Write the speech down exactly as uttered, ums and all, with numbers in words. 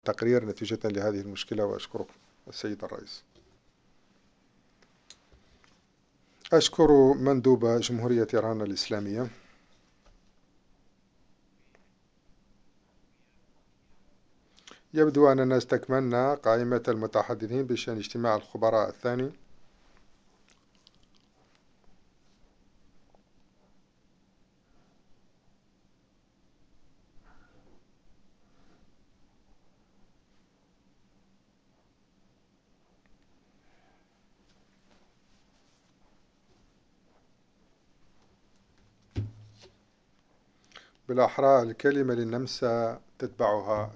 تقرير نتيجة لهذه المشكلة، وأشكرك السيد الرئيس. أشكر مندوب جمهورية إيران الإسلامية. يبدو أننا استكملنا قائمة المتحدثين بشأن اجتماع الخبراء الثاني. بالأحرى الكلمة للنمسا تتبعها